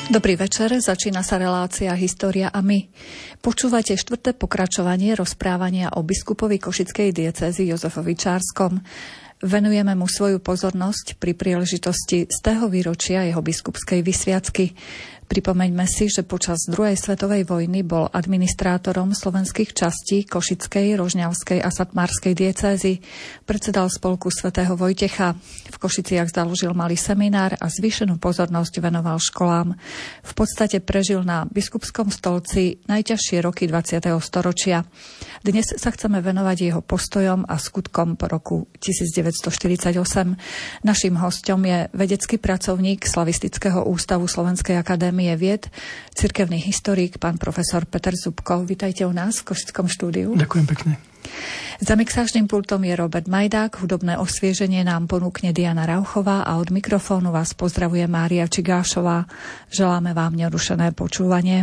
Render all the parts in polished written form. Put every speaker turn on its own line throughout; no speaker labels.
Dobrý večer, začína sa relácia História a my. Počúvate 4. pokračovanie rozprávania o biskupovi košickej diecézy Jozefovi Čárskom. Venujeme mu svoju pozornosť pri príležitosti 100. výročia jeho biskupskej vysviacky. Pripomeňme si, že počas druhej svetovej vojny bol administrátorom slovenských častí Košickej, Rožňavskej a Satmárskej diecézy. Predsedal spolku svätého Vojtecha. V Košiciach založil malý seminár a zvýšenú pozornosť venoval školám. V podstate prežil na biskupskom stolci najťažšie roky 20. storočia. Dnes sa chceme venovať jeho postojom a skutkom po roku 1948. Naším hosťom je vedecký pracovník Slavistického ústavu Slovenskej akadémie vied, cirkevný historik, pán profesor Peter Zubko. Vítajte u nás v Košickom štúdiu.
Ďakujem pekne.
Za mixážnym pultom je Robert Majdák, hudobné osvieženie nám ponúkne Diana Rauchová a od mikrofónu vás pozdravuje Mária Čigášová. Želáme vám nerušené počúvanie.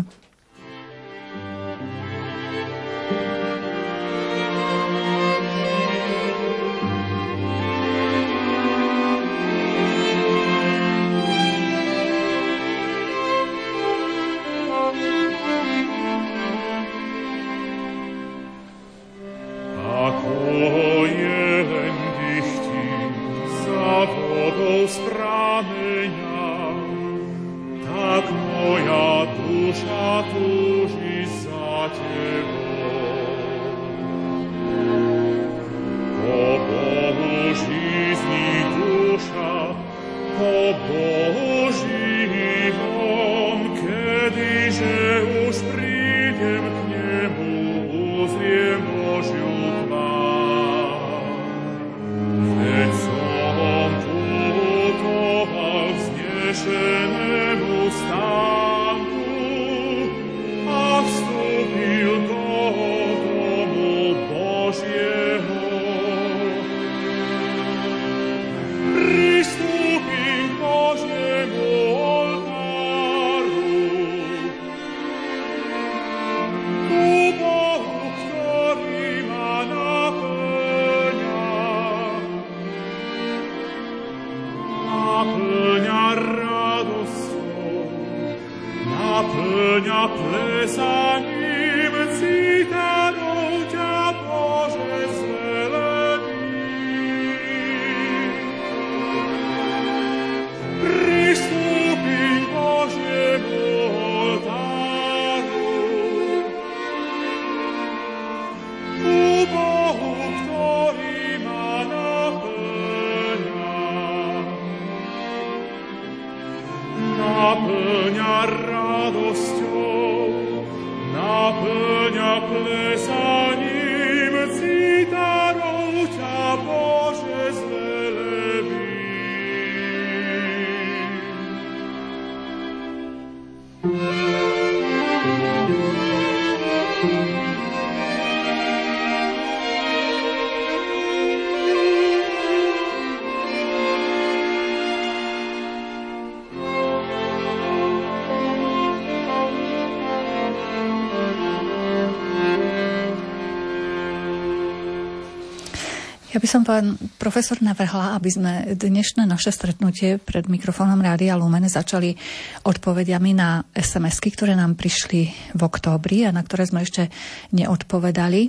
Ja by som, pán profesor, navrhla, aby sme dnešné naše stretnutie pred mikrofónom Rádia Lumen začali odpovediami na SMS-ky, ktoré nám prišli v októbri a na ktoré sme ešte neodpovedali.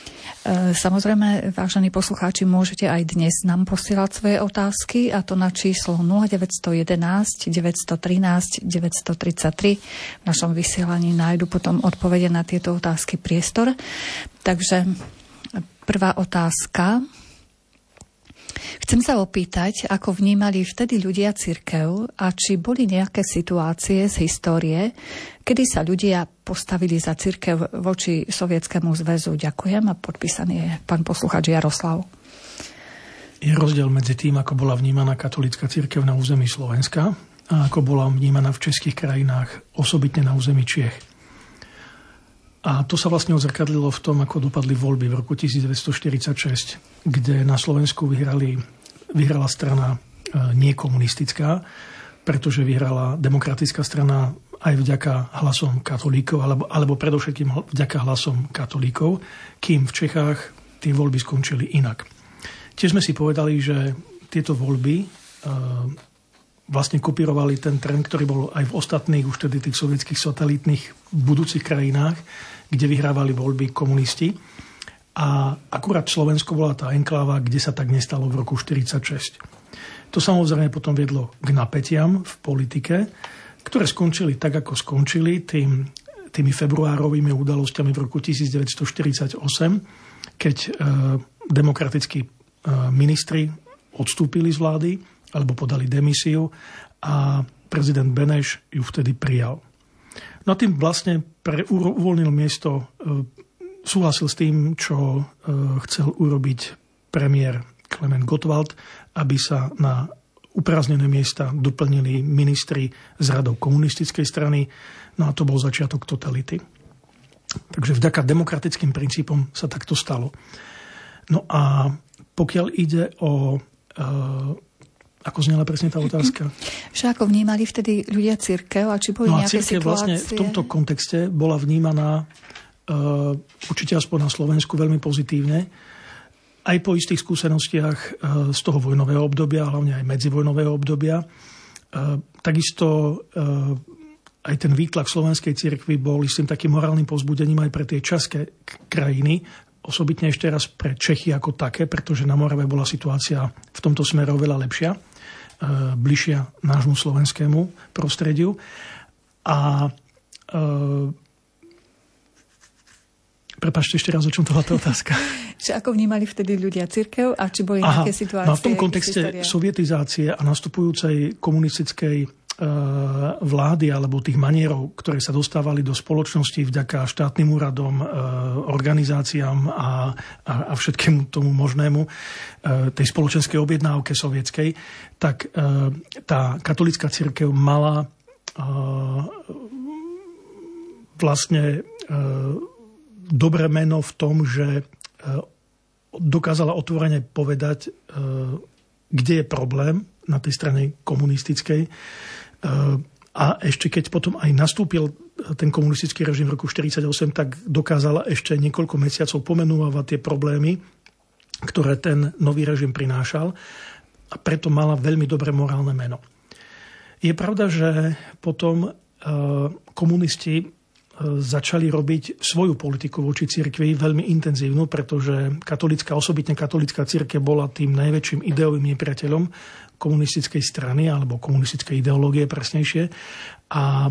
Samozrejme, vážení poslucháči, môžete aj dnes nám posielať svoje otázky, a to na číslo 0911 913 933. V našom vysielaní nájdu potom odpovede na tieto otázky priestor. Takže prvá otázka. Chcem sa opýtať, ako vnímali vtedy ľudia cirkev a či boli nejaké situácie z histórie, kedy sa ľudia postavili za cirkev voči Sovietskému zväzu. Ďakujem, a podpísaný je pán poslucháč Jaroslav.
Je rozdiel medzi tým, ako bola vnímaná katolícka cirkev na území Slovenska a ako bola vnímaná v českých krajinách, osobitne na území Čiech. A to sa vlastne odzrkadlilo v tom, ako dopadli voľby v roku 1946, kde na Slovensku vyhrala strana nekomunistická, pretože vyhrala demokratická strana aj vďaka hlasom katolíkov, alebo predovšetkým vďaka hlasom katolíkov, kým v Čechách tie voľby skončili inak. Tiež sme si povedali, že tieto voľby vlastne kopírovali ten trend, ktorý bol aj v ostatných, už tedy tých sovietských satelitných budúcich krajinách, kde vyhrávali voľby komunisti. A akurát Slovensko bola tá enkláva, kde sa tak nestalo v roku 1946. To samozrejme potom viedlo k napätiam v politike, ktoré skončili tak, ako skončili tými februárovými udalosťami v roku 1948, keď demokratickí ministri odstúpili z vlády alebo podali demisiu a prezident Beneš ju vtedy prijal. No a tým vlastne uvoľnil miesto, súhlasil s tým, čo chcel urobiť premiér Klement Gottwald, aby sa na uprázdnené miesta doplnili ministri z radou komunistickej strany. No a to bol začiatok totality. Takže vďaka demokratickým princípom sa takto stalo. No a pokiaľ ide o... Ako znela presne tá otázka?
Že ako vnímali vtedy ľudia cirkev a či boli nejaké situácie?
Vlastne v tomto kontexte bola vnímaná určite aspoň na Slovensku veľmi pozitívne. Aj po istých skúsenostiach z toho vojnového obdobia, hlavne aj medzivojnového obdobia. Takisto aj ten výtlak slovenskej cirkvi bol istým takým morálnym povzbudením aj pre tie české krajiny, osobitne ešte raz pre Čechy ako také, pretože na Morave bola situácia v tomto smere oveľa lepšia, bližšia nášmu slovenskému prostrediu. A prepáčte, ešte raz, o čom to bola tá otázka.
Že ako vnímali vtedy ľudia cirkev a či boli nejaké situácie?
No v tom kontexte sovietizácie a nastupujúcej komunistickej vlády alebo tých manierov, ktoré sa dostávali do spoločnosti vďaka štátnym úradom, organizáciám a všetkému tomu možnému, tej spoločenskej objednávke sovietskej, tak tá katolícka cirkev mala vlastne dobré meno v tom, že dokázala otvorene povedať, kde je problém na tej strane komunistickej. A ešte keď potom aj nastúpil ten komunistický režim v roku 1948, tak dokázala ešte niekoľko mesiacov pomenúvať tie problémy, ktoré ten nový režim prinášal, a preto mala veľmi dobré morálne meno. Je pravda, že potom komunisti začali robiť svoju politiku voči cirkvi veľmi intenzívnu, pretože osobitne katolícka cirkev bola tým najväčším ideovým nepriateľom komunistickej strany alebo komunistickej ideológie presnejšie. A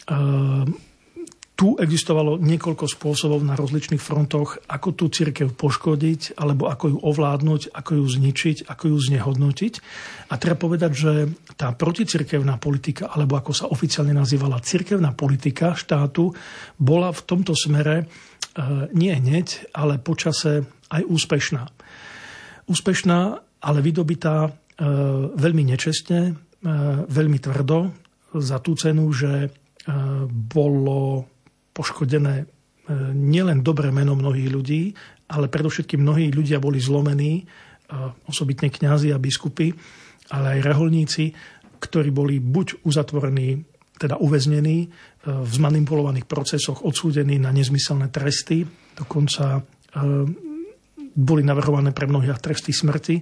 tu existovalo niekoľko spôsobov na rozličných frontoch, ako tú cirkev poškodiť, alebo ako ju ovládnuť, ako ju zničiť, ako ju znehodnotiť. A treba povedať, že tá proticirkevná politika, alebo ako sa oficiálne nazývala cirkevná politika štátu, bola v tomto smere nie hneď, ale počase aj úspešná. Úspešná, ale vydobitá veľmi nečestne, veľmi tvrdo, za tú cenu, že bolo poškodené nielen dobré meno mnohých ľudí, ale predovšetkým mnohí ľudia boli zlomení, osobitne kňazi a biskupy, ale aj reholníci, ktorí boli buď uzatvorení, teda uväznení, v zmanipulovaných procesoch odsúdení na nezmyselné tresty, dokonca boli navrhované pre mnohých tresty smrti.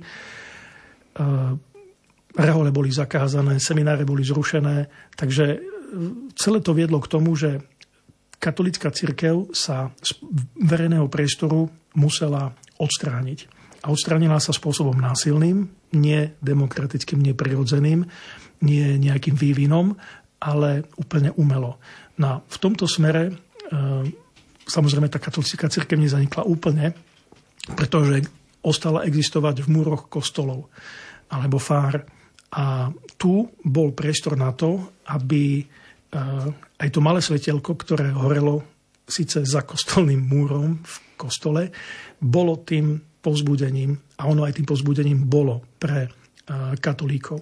Rehole boli zakázané, semináre boli zrušené, takže celé to viedlo k tomu, že katolícka cirkev sa z verejného priestoru musela odstrániť. A odstránila sa spôsobom násilným, nie demokratickým, nie prirodzeným, nie nejakým vývinom, ale úplne umelo. No, v tomto smere samozrejme tá katolícka cirkev nezanikla úplne, pretože ostala existovať v múroch kostolov alebo fár. A tu bol priestor na to, aby aj to malé svetielko, ktoré horelo síce za kostolným múrom v kostole, bolo tým povzbudením, a ono aj tým povzbudením bolo pre katolíkov.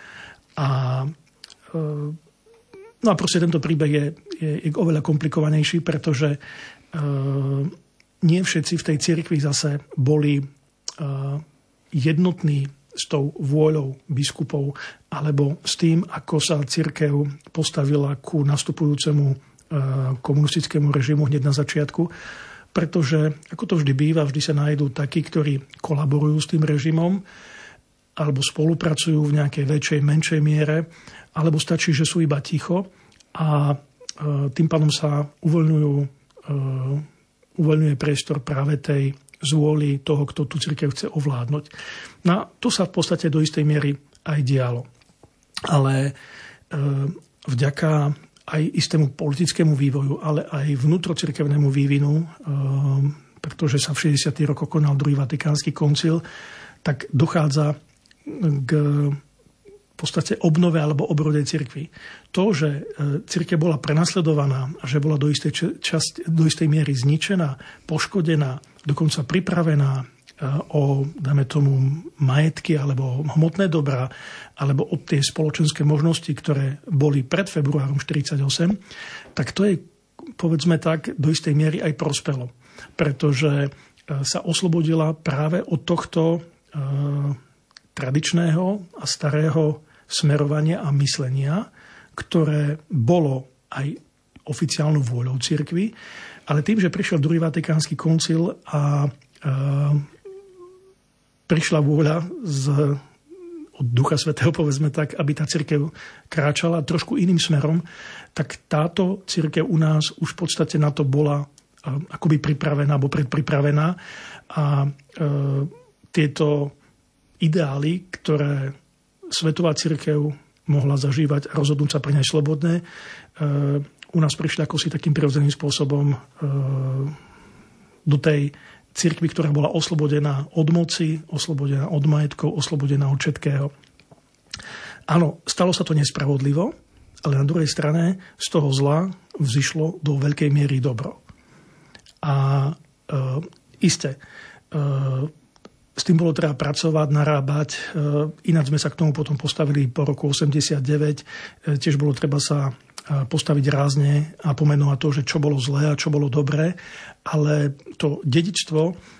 No a proste tento príbeh je oveľa komplikovanejší, pretože nie všetci v tej cirkvi zase boli jednotní s tou vôľou biskupov alebo s tým, ako sa cirkev postavila ku nastupujúcemu komunistickému režimu hneď na začiatku. Pretože, ako to vždy býva, vždy sa nájdú takí, ktorí kolaborujú s tým režimom alebo spolupracujú v nejakej väčšej, menšej miere, alebo stačí, že sú iba ticho a tým pádom sa uvoľňuje priestor práve tej zvôli toho, kto tú cirkev chce ovládnuť. No to sa v podstate do istej miery aj dialo. Ale vďaka aj istému politickému vývoju, ale aj vnútrocirkevnému vývinu, pretože sa v 60. rokoch konal druhý Vatikánsky koncil, tak dochádza k v podstate obnove alebo obrode cirkvi. To, že cirkev bola prenasledovaná a že bola do istej miery zničená, poškodená, dokonca pripravená o, dajme tomu, majetky alebo hmotné dobrá, alebo o tie spoločenské možnosti, ktoré boli pred februárom 1948, tak to je, povedzme tak, do istej miery aj prospelo. Pretože sa oslobodila práve od tohto tradičného a starého smerovania a myslenia, ktoré bolo aj oficiálnou vôľou cirkvi, ale tým, že prišiel druhý Vatikánsky koncil a prišla vôľa od Ducha Svätého, povedzme tak, aby tá cirkev kráčala trošku iným smerom, tak táto cirkev u nás už v podstate na to bola akoby pripravená alebo predpripravená a tieto ideály, ktoré svetová cirkev mohla zažívať a rozhodnúť sa pre nej slobodné, u nás prišli ako si takým prirodzeným spôsobom do tej cirkvi, ktorá bola oslobodená od moci, oslobodená od majetkov, oslobodená od všetkého. Áno, stalo sa to nespravodlivo, ale na druhej strane z toho zla vzišlo do veľkej miery dobro. A isté, s tým bolo treba pracovať, narábať. Ináč sme sa k tomu potom postavili po roku 89. Tiež bolo treba sa postaviť rázne a pomenovať to, že čo bolo zlé a čo bolo dobré. Ale to dedičstvo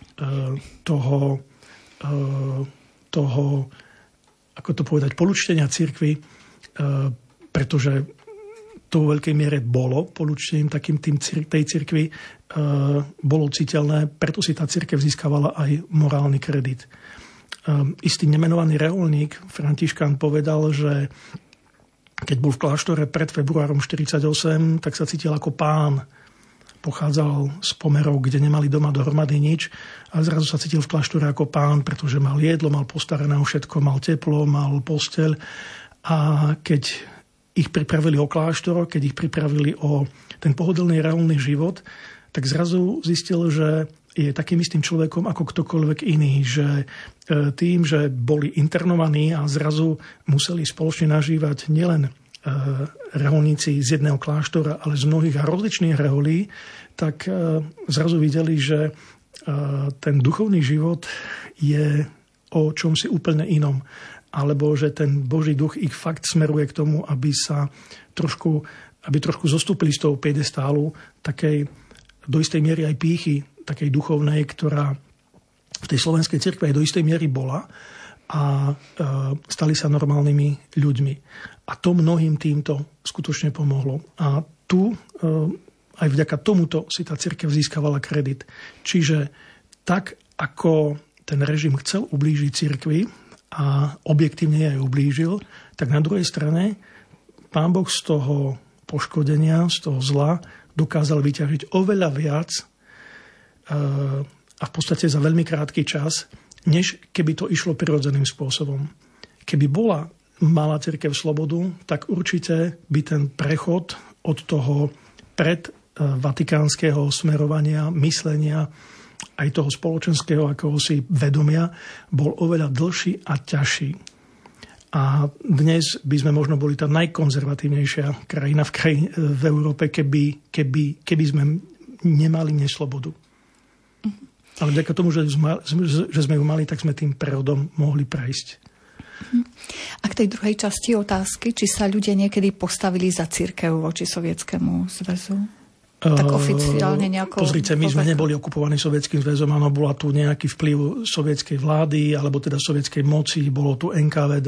toho, ako to povedať, polúčtenia cirkvi, pretože to vo veľkej miere bolo polúčtením takým tej cirkvi, bolo citeľné, preto si tá cirkev získavala aj morálny kredit. Istý nemenovaný reholník, Františkán, povedal, že keď bol v kláštore pred februárom 1948, tak sa cítil ako pán. Pochádzal z pomerov, kde nemali doma dohromady nič, a zrazu sa cítil v kláštore ako pán, pretože mal jedlo, mal postarané o všetko, mal teplo, mal posteľ. A keď ich pripravili o kláštor, keď ich pripravili o ten pohodlný reálny život, tak zrazu zistil, že je takým istým človekom ako ktokoľvek iný, že tým, že boli internovaní a zrazu museli spoločne nažívať nielen reholníci z jedného kláštora, ale z mnohých a rozličných reholí, tak zrazu videli, že ten duchovný život je o čomsi úplne inom. Alebo že ten Boží duch ich fakt smeruje k tomu, aby trošku zostúpili z toho piedestálu takej do istej miery aj pýchy, takej duchovnej, ktorá v tej slovenskej cirkvi aj do istej miery bola, a stali sa normálnymi ľuďmi. A to mnohým týmto skutočne pomohlo. A tu aj vďaka tomuto si tá cirkev získavala kredit. Čiže tak, ako ten režim chcel ublížiť cirkvi a objektívne jej ublížil, tak na druhej strane Pán Boh z toho poškodenia, z toho zla dokázal vyťažiť oveľa viac a v podstate za veľmi krátky čas, než keby to išlo prirodzeným spôsobom. Keby mala cirkev slobodu, tak určite by ten prechod od toho predvatikánskeho smerovania, myslenia, aj toho spoločenského akohosi vedomia bol oveľa dlhší a ťažší. A dnes by sme možno boli tá najkonzervatívnejšia krajina v Európe, keby sme nemali neslobodu. Ale vďaka tomu, že sme ju mali, tak sme tým prerodom mohli prejsť.
A k tej druhej časti otázky, či sa ľudia niekedy postavili za cirkev voči Sovietskému zväzu? Tak oficiálne nejako...
Pozrite, my sme neboli okupovaní Sovietským zväzom, áno, bola tu nejaký vplyv sovietskej vlády, alebo teda sovietskej moci, bolo tu NKVD,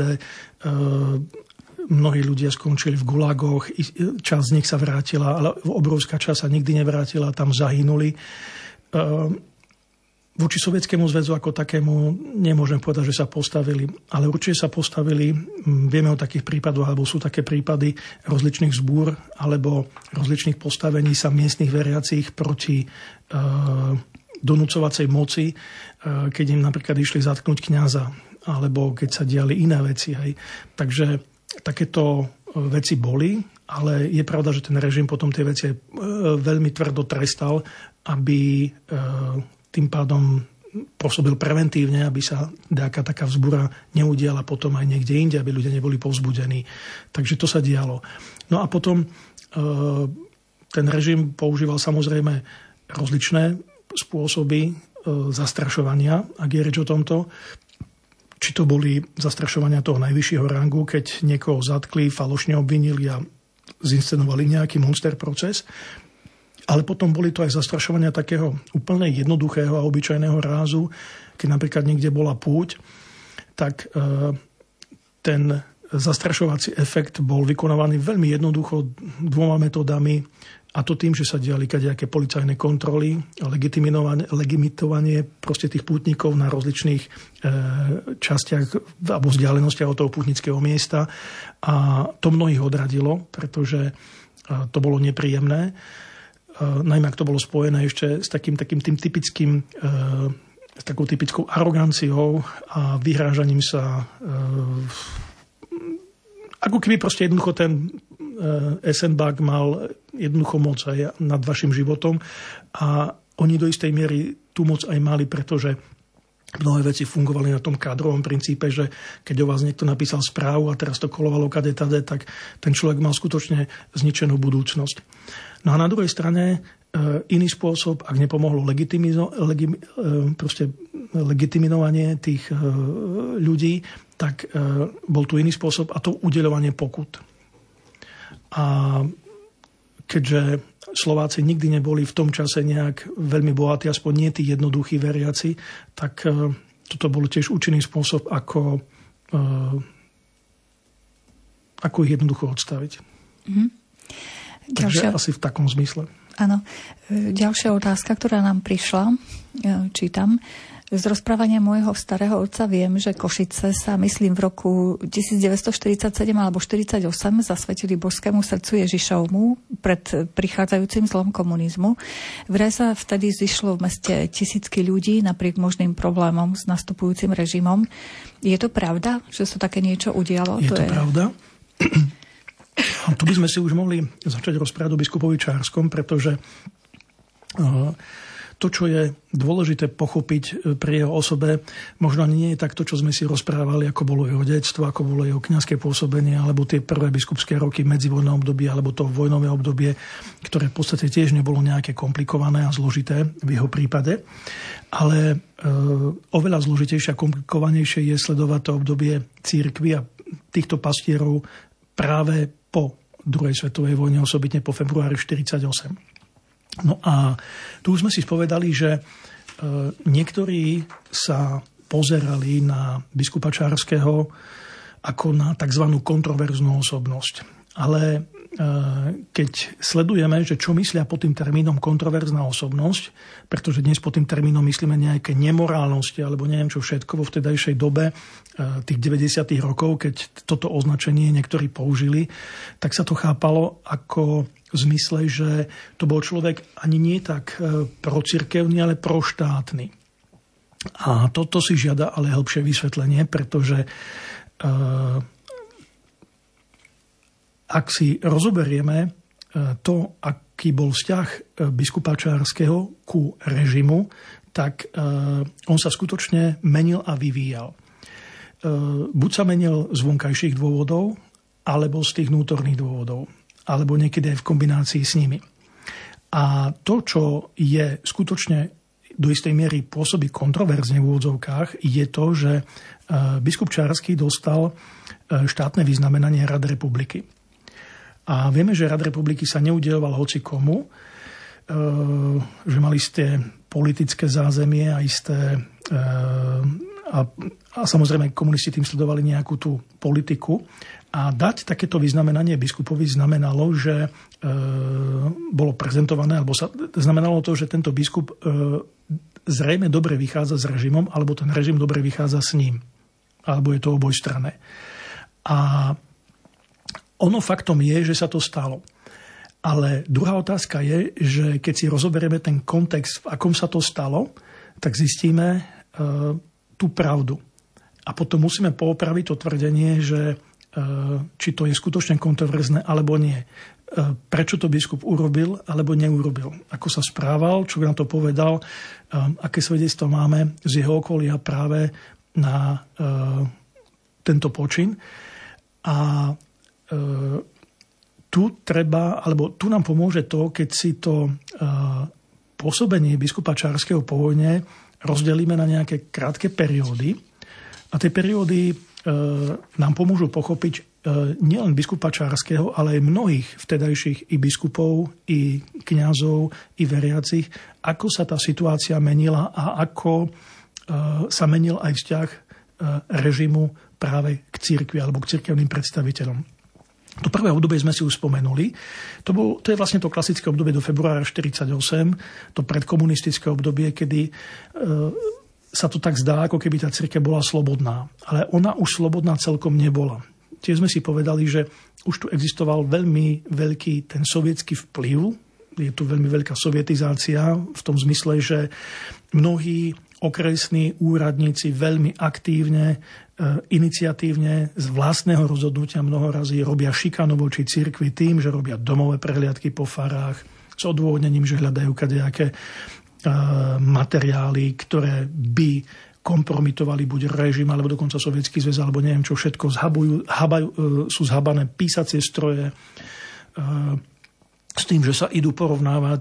mnohí ľudia skončili v gulagoch, časť z nich sa vrátila, ale obrovská časť sa nikdy nevrátila, tam zahynuli. Voči Sovietskému zväzu ako takému nemôžem povedať, že sa postavili, ale určite sa postavili, vieme o takých prípadoch, alebo sú také prípady rozličných zbúr alebo rozličných postavení sa miestnych veriacich proti donúcovacej moci, keď im napríklad išli zatknúť kňaza, alebo keď sa diali iné veci. Hej. Takže takéto veci boli, ale je pravda, že ten režim potom tie veci veľmi tvrdo trestal, aby tým pádom pôsobil preventívne, aby sa nejaká taká vzbúra neudiala potom aj niekde inde, aby ľudia neboli povzbudení. Takže to sa dialo. No a potom ten režim používal samozrejme rozličné spôsoby zastrašovania, ak je reč o tomto. Či to boli zastrašovania toho najvyššieho rangu, keď niekoho zatkli, falošne obvinili a zinscenovali nejaký monster proces. Ale potom boli to aj zastrašovania takého úplne jednoduchého a obyčajného rázu. Keď napríklad niekde bola púť, tak ten zastrašovací efekt bol vykonávaný veľmi jednoducho 2 metódami, a to tým, že sa diali kadejaké policajné kontroly, legimitovanie proste tých pútnikov na rozličných častiach alebo vzdialenostiach od toho pútnického miesta. A to mnohých odradilo, pretože to bolo nepríjemné. Najmä ak to bolo spojené ešte s takým tým typickým, s takou typickou aroganciou a vyhrážaním sa, ako keby proste jednoducho ten Esenbach mal jednoducho moc aj nad vašim životom a oni do istej miery tú moc aj mali, pretože mnohé veci fungovali na tom kádrovom princípe, že keď o vás niekto napísal správu a teraz to kolovalo kade-tade, tak ten človek mal skutočne zničenú budúcnosť. No a na druhej strane iný spôsob, ak nepomohlo legitimovanie tých ľudí, tak bol tu iný spôsob a to udeľovanie pokut. A keďže Slováci nikdy neboli v tom čase nejak veľmi bohatí, aspoň nie tí jednoduchí veriaci, tak toto bol tiež účinný spôsob, ako ich jednoducho odstaviť. Mm-hmm. Takže asi v takom zmysle.
Áno. Ďalšia otázka, ktorá nám prišla, čítam. Z rozprávania môjho starého otca viem, že Košice sa, myslím, v roku 1947 alebo 1948 zasvetili božskému srdcu Ježišovmu pred prichádzajúcim zlom komunizmu. Vraj sa vtedy zišlo v meste tisícky ľudí napriek možným problémom s nastupujúcim režimom. Je to pravda, že sa také niečo udialo?
Je to pravda. A tu by sme si už mohli začať rozprávať o biskupovi Čárskom, pretože to, čo je dôležité pochopiť pri jeho osobe, možno nie je tak to, čo sme si rozprávali, ako bolo jeho detstvo, ako bolo jeho kňazské pôsobenie, alebo tie prvé biskupské roky, medzivojné obdobie, alebo to vojnové obdobie, ktoré v podstate tiež nebolo nejaké komplikované a zložité v jeho prípade. Ale oveľa zložitejšie a komplikovanejšie je sledovať to obdobie cirkvi a týchto pastierov práve po druhej svetovej vojne, osobitne po februári 1948. No a tu sme si spovedali, že niektorí sa pozerali na biskupa Čárskeho ako na tzv. Kontroverznú osobnosť. Ale keď sledujeme, že čo myslia pod tým termínom kontroverzná osobnosť, pretože dnes pod tým termínom myslíme nejaké nemorálnosti alebo neviem čo všetko vo vtedajšej dobe tých 90. rokov, keď toto označenie niektorí použili, tak sa to chápalo ako v zmysle, že to bol človek ani nie tak procirkevný, ale proštátny. A toto si žiada ale hĺbšie vysvetlenie, pretože ak si rozoberieme to, aký bol vzťah biskupa Čárskeho ku režimu, tak on sa skutočne menil a vyvíjal. Buď sa menil z vonkajších dôvodov, alebo z tých vnútorných dôvodov, alebo niekedy aj v kombinácii s nimi. A to, čo je skutočne do istej miery pôsobí kontroverzne v úvodzovkách, je to, že biskup Čársky dostal štátne vyznamenanie Rad republiky. A vieme, že Rad republiky sa neudeľoval hoci komu, že mali isté politické zázemie a isté a samozrejme komunisti tým sledovali nejakú tú politiku. A dať takéto vyznamenanie biskupovi znamenalo, že bolo prezentované, alebo znamenalo to, že tento biskup zrejme dobre vychádza s režimom, alebo ten režim dobre vychádza s ním. Alebo je to obojstranné. A ono faktom je, že sa to stalo. Ale druhá otázka je, že keď si rozoberieme ten kontext, v akom sa to stalo, tak zistíme tú pravdu. A potom musíme poopraviť to tvrdenie, že či to je skutočne kontroverzné, alebo nie. Prečo to biskup urobil, alebo neurobil. Ako sa správal, čo na to povedal, aké svedectvo máme z jeho okolia práve na tento počin. A tu nám pomôže to, keď si to pôsobenie biskupa Čárskeho po vojne rozdelíme na nejaké krátke periódy. A tie periódy nám pomôžu pochopiť nielen biskupa Čárskeho, ale aj mnohých vtedajších i biskupov, i kňazov, i veriacich, ako sa tá situácia menila a ako sa menil aj vzťah režimu práve k cirkvi alebo k cirkevným predstaviteľom. To prvé obdobie sme si už spomenuli. To je vlastne to klasické obdobie do februára 1948, to predkomunistické obdobie, kedy sa to tak zdá, ako keby tá cirkev bola slobodná. Ale ona už slobodná celkom nebola. Tiež sme si povedali, že už tu existoval veľmi veľký ten sovietský vplyv. Je tu veľmi veľká sovietizácia v tom zmysle, že mnohí okresní úradníci veľmi aktívne, iniciatívne z vlastného rozhodnutia mnohorazí robia šikanu voči cirkvi tým, že robia domové prehliadky po farách s odôvodnením, že hľadajú kadejaké materiály, ktoré by kompromitovali buď režim, alebo dokonca Sovietsky zväz, alebo neviem čo všetko, sú zhabané písacie stroje s tým, že sa idú porovnávať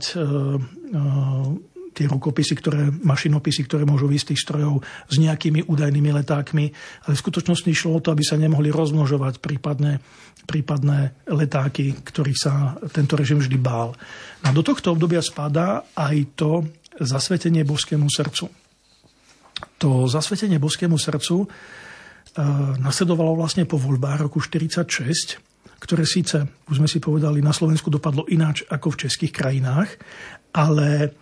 tie rukopisy, mašinopisy, ktoré môžu ísť z tých strojov s nejakými údajnými letákmi. Ale v skutočnosti išlo o to, aby sa nemohli rozmnožovať prípadné letáky, ktorých sa tento režim vždy bál. A do tohto obdobia spadá aj to zasvetenie Božskému srdcu. To zasvetenie Božskému srdcu nasledovalo vlastne po voľbách roku 1946, ktoré síce, už sme si povedali, na Slovensku dopadlo ináč ako v českých krajinách, ale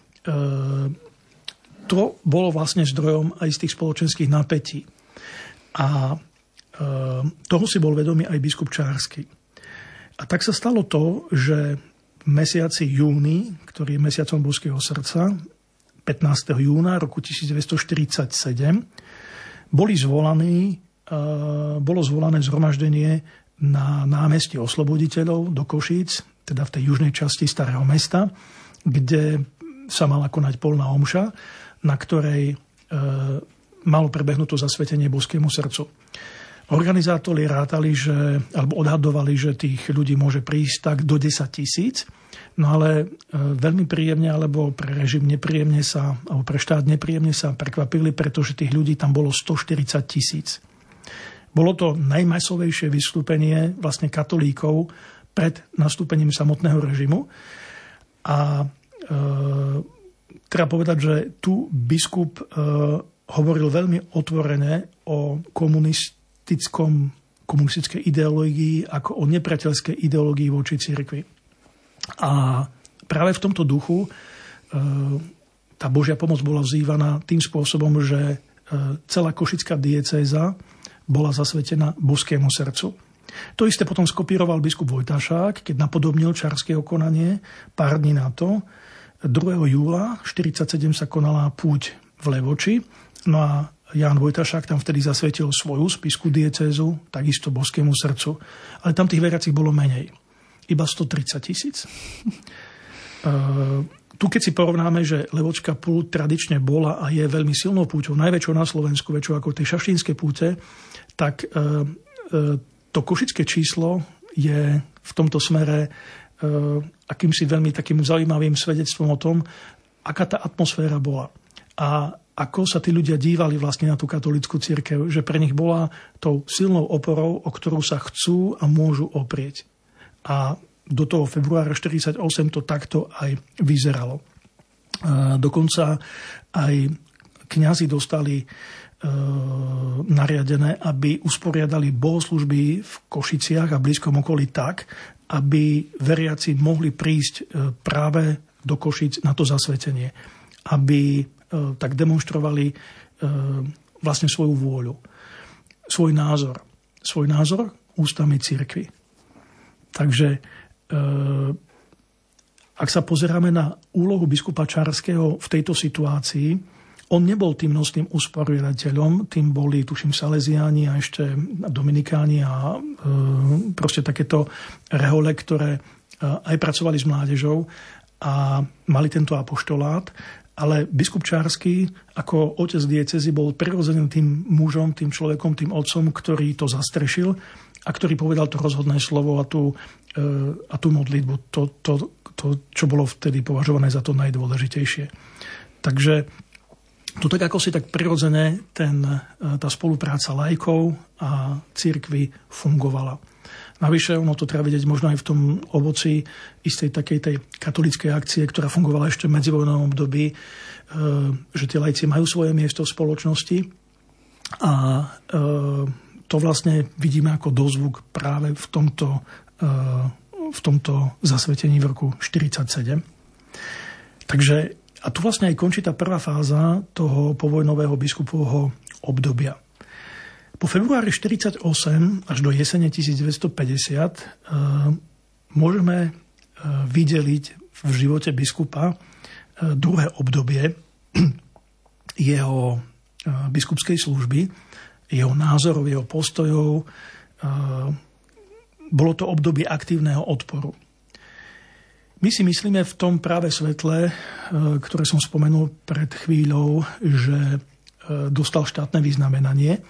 to bolo vlastne zdrojom aj z tých spoločenských napätí. A toho si bol vedomý aj biskup Čársky. A tak sa stalo to, že v mesiaci júni, ktorý je mesiacom Božského srdca, 15. júna roku 1947, bolo zvolané zhromaždenie na námestí Osloboditeľov do Košíc, teda v tej južnej časti Starého mesta, kde sa mala konať polná omša, na ktorej malo prebehnúť to zasvetenie Božskému srdcu. Organizátori rátali, alebo odhadovali, že tých ľudí môže prísť tak do 10 000, no ale veľmi príjemne, alebo pre režim nepríjemne sa, alebo pre štát nepríjemne sa prekvapili, pretože tých ľudí tam bolo 140 000. Bolo to najmasovejšie vystúpenie vlastne katolíkov pred nastúpením samotného režimu. A treba povedať, že tu biskup hovoril veľmi otvorene o komunistickej ideológii ako o nepriateľskej ideológii voči cirkvi. A práve v tomto duchu tá Božia pomoc bola vzývaná tým spôsobom, že celá košická diecéza bola zasvetená Božskému srdcu. To isté potom skopíroval biskup Vojtašák, keď napodobnil Čárskeho konanie pár dní na to. 2. júla 1947 sa konala púť v Levoči, no a Ján Vojtašák tam vtedy zasvetil svoju spisku diecézu, takisto Božskému srdcu. Ale tam tých veriacich bolo menej. Iba 130 000. Tu keď si porovnáme, že Levočka púť tradične bola a je veľmi silnou púťou, najväčšou na Slovensku, väčšou ako tie šaštínske púte, tak to košické číslo je v tomto smere akýmsi veľmi takým zaujímavým svedectvom o tom, aká tá atmosféra bola. A ako sa tí ľudia dívali vlastne na tú katolícku cirkev, že pre nich bola tou silnou oporou, o ktorú sa chcú a môžu oprieť. A do toho februára 1948 to takto aj vyzeralo. Dokonca aj kňazi dostali nariadené, aby usporiadali bohoslúžby v Košiciach a blízkom okolí tak, aby veriaci mohli prísť práve do Košic na to zasvetenie. Aby tak demonstrovali vlastne svoju vôľu, svoj názor. Svoj názor ústami cirkvi. Takže ak sa pozeráme na úlohu biskupa Čarského v tejto situácii, on nebol tým nosným usporiadateľom, tým boli, tuším, Salesiáni a ešte Dominikáni a proste takéto rehole, ktoré aj pracovali s mládežou a mali tento apoštolát. Ale biskup Čársky ako otec diecézy bol prirodzeným tým mužom, tým človekom, tým otcom, ktorý to zastrešil a ktorý povedal to rozhodné slovo a tú modlitbu, to, čo bolo vtedy považované za to najdôležitejšie. Takže tu tak ako si tak prirodzene tá spolupráca laikov a cirkvi fungovala. Navyše, ono to treba vidieť možno aj v tom ovoci istej takej tej katolíckej akcie, ktorá fungovala ešte v medzivojnovom období, že tie laici majú svoje miesto v spoločnosti a to vlastne vidíme ako dozvuk práve v tomto zasvetení v roku 1947. Takže a tu vlastne aj končí tá prvá fáza toho povojnového biskupovho obdobia. Po februári 1948 až do jesene 1950 môžeme videliť v živote biskupa druhé obdobie jeho biskupskej služby, jeho názorov, jeho postojov. Bolo to obdobie aktívneho odporu. My si myslíme v tom práve svetle, ktoré som spomenul pred chvíľou, že dostal štátne vyznamenanie,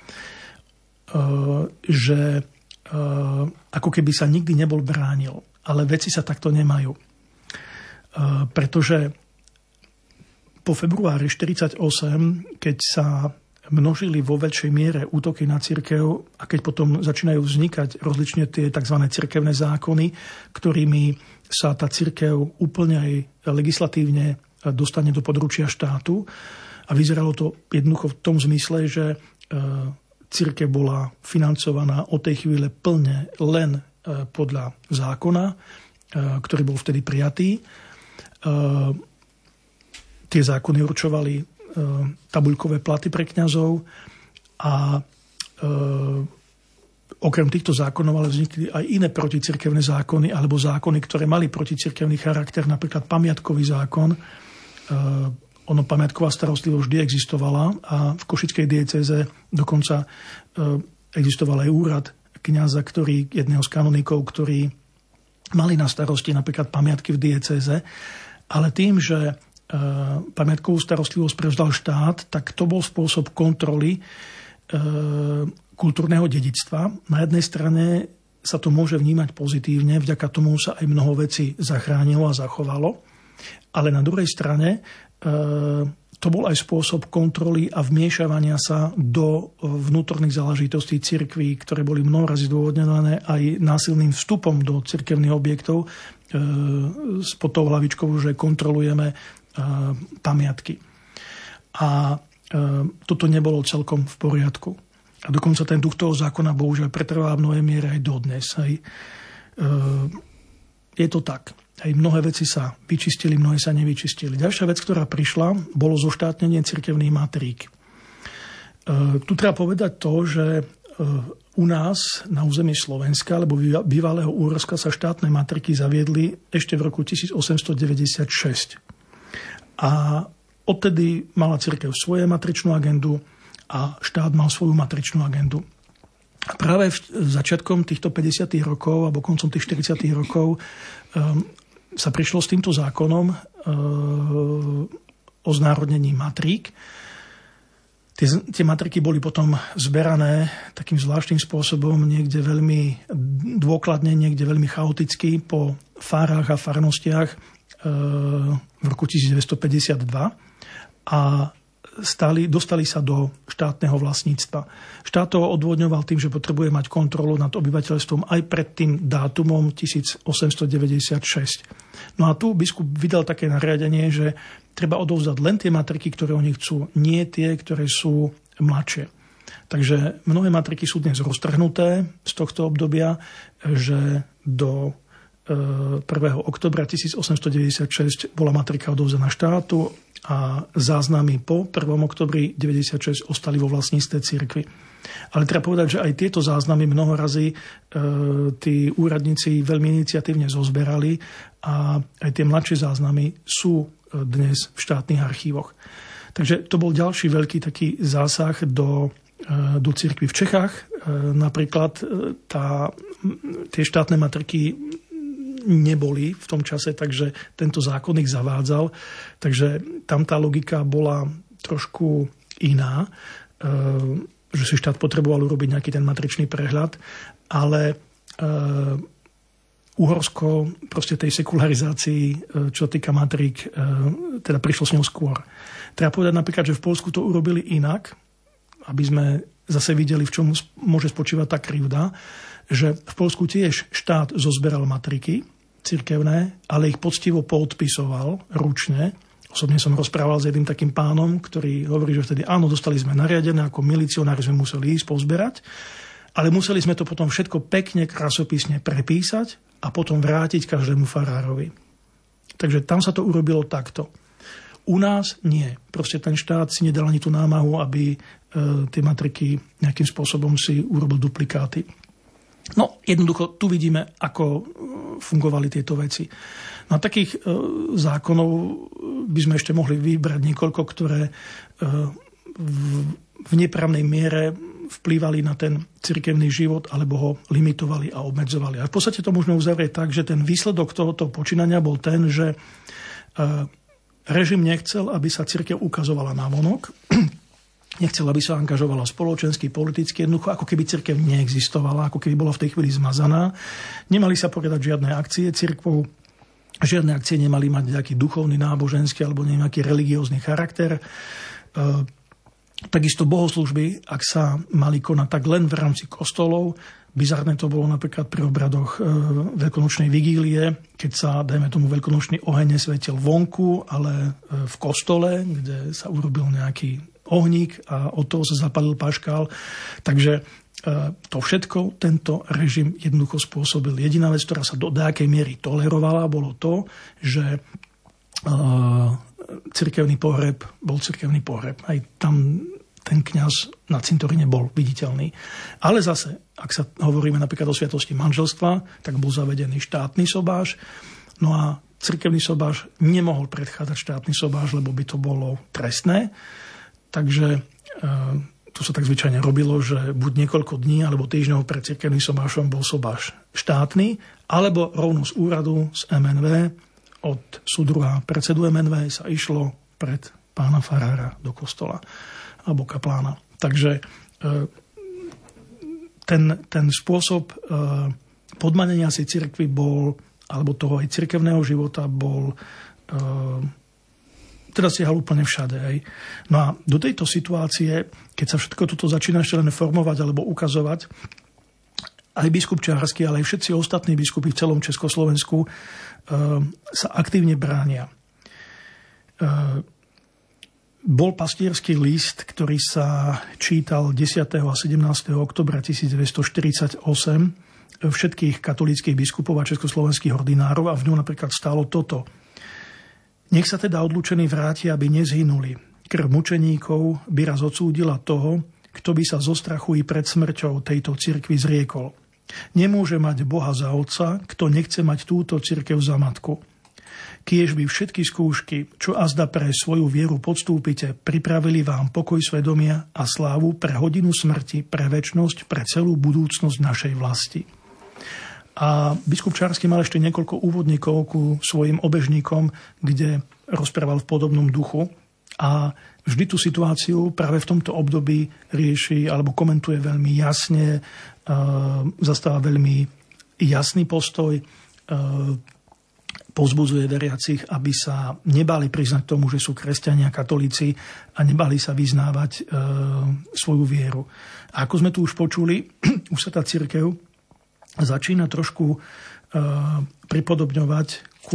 že ako keby sa nikdy nebol bránil. Ale veci sa takto nemajú. Pretože po februári 1948, keď sa množili vo väčšej miere útoky na cirkev a keď potom začínajú vznikať rozlične tie tzv. Cirkevné zákony, ktorými sa tá cirkev úplne aj legislatívne dostane do područia štátu. A vyzeralo to jednoducho v tom zmysle, že cirkev bola financovaná od tej chvíle plne len podľa zákona, ktorý bol vtedy prijatý. Tie zákony určovali tabuľkové platy pre kňazov a okrem týchto zákonov ale vznikli aj iné proticirkevné zákony alebo zákony, ktoré mali proticirkevný charakter, napríklad pamiatkový zákon. Pamiatková starostlivosť vždy existovala a v košickej diecéze dokonca existoval aj úrad kňaza, jedného z kanonikov, ktorí mali na starosti napríklad pamiatky v diecéze, ale tým, že pamiatkovú starostlivosť prevzal štát, tak to bol spôsob kontroly kultúrneho dedičstva. Na jednej strane sa to môže vnímať pozitívne, vďaka tomu sa aj mnoho vecí zachránilo a zachovalo, ale na druhej strane to bol aj spôsob kontroly a vmiešavania sa do vnútorných záležitostí cirkví, ktoré boli mnohorazí zdôvodnené aj násilným vstupom do cirkevných objektov s pod tou hlavičkou, že kontrolujeme pamiatky. A toto nebolo celkom v poriadku. A dokonca ten duch toho zákona bohužiaľ pretrvá v mnohej miere aj dodnes. Je to tak. Aj mnohé veci sa vyčistili, mnohé sa nevyčistili. Ďalšia vec, ktorá prišla, bolo zoštátnenie cirkevných matrík. Tu treba povedať to, že u nás na území Slovenska alebo bývalého Úorska sa štátne matriky zaviedli ešte v roku 1896. A odtedy mala cirkev svoju matričnú agendu a štát mal svoju matričnú agendu. A práve začiatkom týchto 50. rokov alebo koncom tých 40. rokov sa prišlo s týmto zákonom o znárodnení matrík. Tie matriky boli potom zberané takým zvláštnym spôsobom, niekde veľmi dôkladne, niekde veľmi chaoticky po fárach a farnostiach v roku 1952 a dostali sa do štátneho vlastníctva. Štát to odôvodňoval tým, že potrebuje mať kontrolu nad obyvateľstvom aj pred tým dátumom 1896. No a tu biskup vydal také nariadenie, že treba odovzdať len tie matriky, ktoré oni chcú, nie tie, ktoré sú mladšie. Takže mnohé matriky sú dnes roztrhnuté z tohto obdobia, že do 1. októbra 1896 bola matrika odovzdaná štátu a záznamy po 1. októbri 96 ostali vo vlastníctve cirkvi. Ale treba povedať, že aj tieto záznamy mnoho razy tí úradníci veľmi iniciatívne zozberali a aj tie mladšie záznamy sú dnes v štátnych archívoch. Takže to bol ďalší veľký taký zásah do cirkvi v Čechách. Napríklad tie štátne matriky neboli v tom čase, takže tento zákon ich zavádzal. Takže tam tá logika bola trošku iná, že si štát potreboval urobiť nejaký ten matričný prehľad, ale Uhorsko proste tej sekularizácii, čo týka matrík, teda prišlo s ňou skôr. Treba povedať napríklad, že v Poľsku to urobili inak, aby sme zase videli, v čom môže spočívať tá krivda, že v Poľsku tiež štát zozberal matriky cirkevné, ale ich poctivo podpisoval ručne. Osobne som rozprával s jedným takým pánom, ktorý hovorí, že vtedy áno, dostali sme nariadené, ako milicionári sme museli ísť pozberať, ale museli sme to potom všetko pekne, krasopisne prepísať a potom vrátiť každému farárovi. Takže tam sa to urobilo takto. U nás nie. Proste ten štát si nedal ani tú námahu, aby tie matriky nejakým spôsobom si urobil duplikáty. No, jednoducho, tu vidíme, ako fungovali tieto veci. Na takých zákonov by sme ešte mohli vybrať niekoľko, ktoré v nepravnej miere vplývali na ten cirkevný život alebo ho limitovali a obmedzovali. A v podstate to môžeme uzavrieť tak, že ten výsledok tohoto počínania bol ten, že režim nechcel, aby sa cirkev ukazovala navonok, nechcel, aby sa angažovala spoločensky, politicky, jednoducho, ako keby cirkev neexistovala, ako keby bola v tej chvíli zmazaná. Nemali sa poriadať žiadne akcie cirkvou, žiadne akcie nemali mať nejaký duchovný, náboženský alebo nejaký religiózny charakter. Takisto bohoslúžby, ak sa mali konať, tak len v rámci kostolov. Bizarné to bolo napríklad pri obradoch veľkonočnej vigílie, keď sa, dajme tomu, veľkonočný oheň nesvietil vonku, ale v kostole, kde sa urobil nejaký ohník a od toho sa zapalil paškál. Takže to všetko tento režim jednoducho spôsobil. Jediná vec, ktorá sa do nejakej miery tolerovala, bolo to, že cirkevný pohreb bol cirkevný pohreb. Aj tam ten kňaz na cintoríne bol viditeľný. Ale zase, ak sa hovoríme napríklad o sviatosti manželstva, tak bol zavedený štátny sobáš. No a cirkevný sobáš nemohol predchádzať štátny sobáš, lebo by to bolo trestné. Takže to sa tak zvyčajne robilo, že buď niekoľko dní alebo týždňov pred cirkevným sobášom bol sobáš štátny, alebo rovno z úradu, z MNV, od súdruha predsedu MNV sa išlo pred pána farára do kostola alebo kaplána. Takže ten spôsob podmanenia si cirkvi bol, alebo toho aj cirkevného života bol teda siahal úplne všade. Hej. No a do tejto situácie, keď sa všetko toto začína ešte len formovať alebo ukazovať, aj biskup Čársky, ale aj všetci ostatní biskupy v celom Československu sa aktívne bránia. Bol pastierský list, ktorý sa čítal 10. a 17. oktobra 1948 všetkých katolíckych biskupov a československých ordinárov a v ňom napríklad stálo toto. Nech sa teda odlúčení vrátia, aby nezhynuli. Krv mučeníkov by raz odsúdila toho, kto by sa zo strachu i pred smrťou tejto cirkvi zriekol. Nemôže mať Boha za otca, kto nechce mať túto cirkev za matku. Kiež by všetky skúšky, čo azda pre svoju vieru podstúpite, pripravili vám pokoj svedomia a slávu pre hodinu smrti, pre večnosť, pre celú budúcnosť našej vlasti. A biskup Čársky mal ešte niekoľko úvodníkov ku svojim obežníkom, kde rozprával v podobnom duchu a vždy tú situáciu práve v tomto období rieši alebo komentuje veľmi jasne, zastáva veľmi jasný postoj, povzbudzuje veriacich, aby sa nebáli priznať tomu, že sú kresťania, katolíci a nebáli sa vyznávať svoju vieru. A ako sme tu už počuli, už sa tá cirkev začína trošku pripodobňovať ku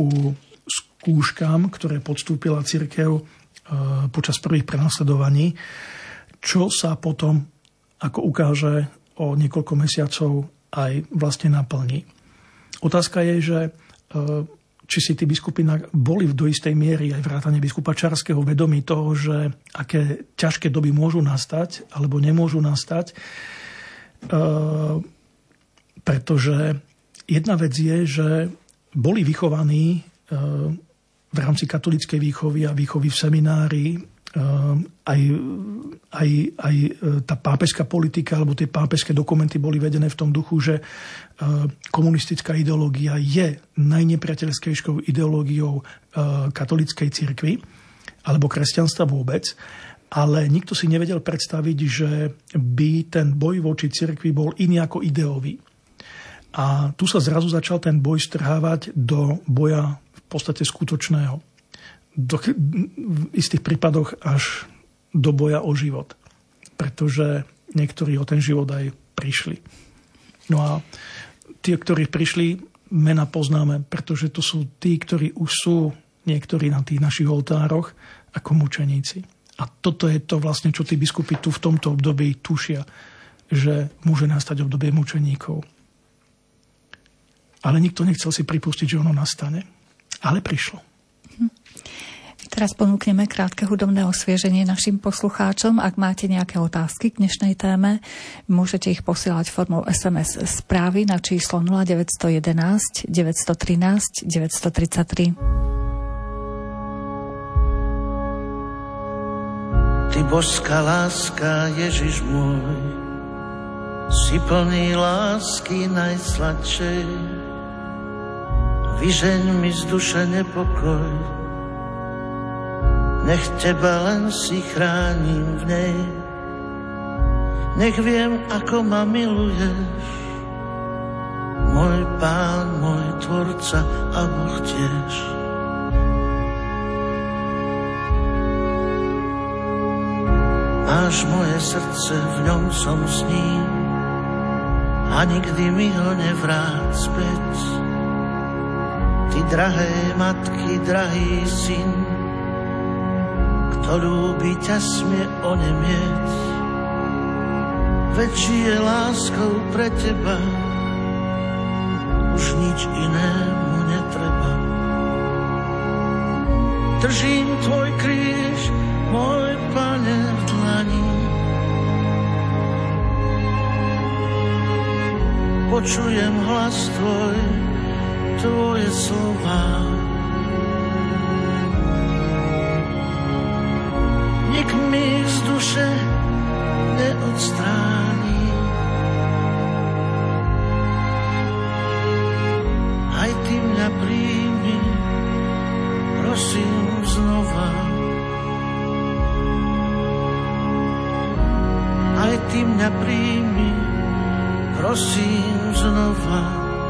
skúškam, ktoré podstúpila cirkev počas prvých prenasledovaní. čo sa potom, ako ukáže o niekoľko mesiacov, aj vlastne naplní. Otázka je, že či si tí biskupy boli do istej miery aj vrátane biskupa Čarského vedomí toho, že aké ťažké doby môžu nastať alebo nemôžu nastať. Pretože jedna vec je, že boli vychovaní v rámci katolíckej výchovy a výchovy v seminárii aj tá pápežská politika alebo tie pápežské dokumenty boli vedené v tom duchu, že komunistická ideológia je najnepriateľskejšou ideológiou katolíckej cirkvi alebo kresťanstva vôbec, ale nikto si nevedel predstaviť, že by ten boj voči cirkvi bol iný ako ideový. A tu sa zrazu začal ten boj strhávať do boja v podstate skutočného. V istých prípadoch až do boja o život. Pretože niektorí o ten život aj prišli. No a tí, ktorí prišli, mena poznáme, pretože to sú tí, ktorí už sú niektorí na tých našich oltároch ako mučeníci. A toto je to vlastne, čo tí biskupy tu v tomto období tušia, že môže nastať obdobie mučeníkov. Ale nikto nechcel si pripustiť, že ono nastane. Ale prišlo.
Teraz ponúkneme krátke hudobné osvieženie našim poslucháčom. Ak máte nejaké otázky k dnešnej téme, môžete ich posielať formou SMS správy na číslo 0911 913 933.
Ty božská láska, Ježiš môj, si plný lásky najsladšej. Vyžeň mi z duše nepokoj, nech teba len si chránim v nej. Nech viem, ako ma miluješ, môj Pán, môj Tvorca a Boh tiež. Máš moje srdce, v ňom som s ním a nikdy mi ho nevráť späť. Ty drahé matky, drahý syn, kto ľúbi ťa smie onemieť. Veď žije láskou pre teba, už nič inému netreba. Držím tvoj kríž, môj Pane, v dlani. Počujem hlas tvoj, tvoje slová. Nik mi z duše neodstráni. Aj ty mňa príjmi, prosím znova. Aj ty mňa príjmi, prosím znova.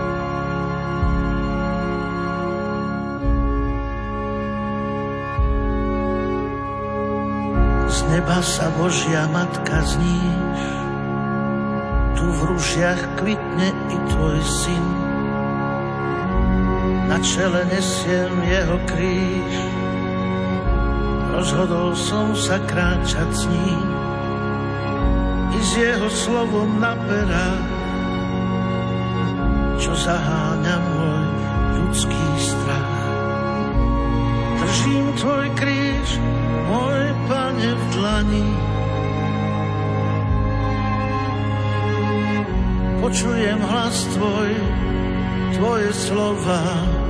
Z neba sa Božia Matka zníš, tu v rúžiach kvitne i tvoj syn. Na čele nesiem jeho kríž, rozhodol som sa kráčať s ním. I s jeho slovom na perách, čo zaháňa môj ľudský strach. Držím tvoj kríž, môj Pane, v dlani. Počujem hlas tvoj, tvoje slova.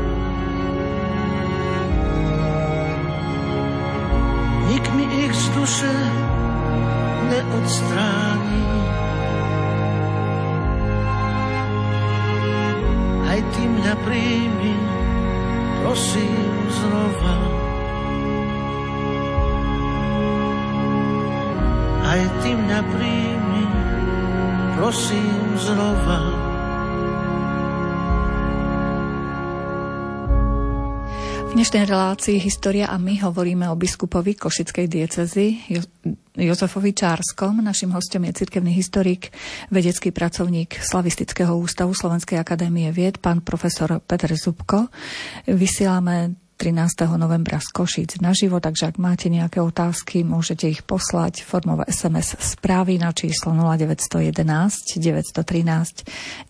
Nik mi ich z duše neodstráni. Aj ty mňa príjmi, prosím znova. Aj ty mňa príjmi, prosím znova.
V dnešnej relácii História a my hovoríme o biskupovi košickej diecézy Jozefovi Čárskom. Naším hostom je cirkevný historik, vedecký pracovník Slavistického ústavu Slovenskej akadémie vied, pán profesor Peter Zubko. Vysielame 13. novembra z Košíc naživo, takže ak máte nejaké otázky, môžete ich poslať formou SMS správy na číslo 0911 913